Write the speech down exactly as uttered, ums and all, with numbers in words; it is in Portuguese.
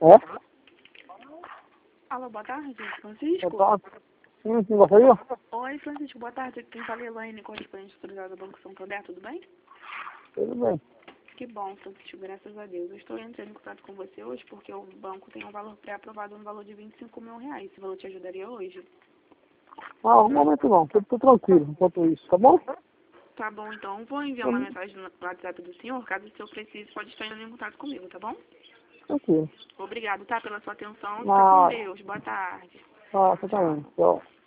É? Alô, boa tarde, Francisco. Boa tarde. Sim, sim, gostaria? Oi, Francisco, boa tarde. Quem fala é Elaine, correspondente autorizada do Banco Santander, tudo bem? Tudo bem. Que bom, Francisco, graças a Deus. Eu estou entrando em contato com você hoje porque o banco tem um valor pré-aprovado no valor de vinte e cinco mil reais. Esse valor te ajudaria hoje? Ah, um momento não, tô, tô tranquilo enquanto isso, tá bom? Tá bom, então vou enviar uma mensagem no WhatsApp do senhor. Caso o senhor precise, pode estar entrando em contato comigo, tá bom? Tranquilo. Obrigado, tá, pela sua atenção. Fica com Ah, Deus. Boa tarde. ah, você tá Tchau. bem. Tchau.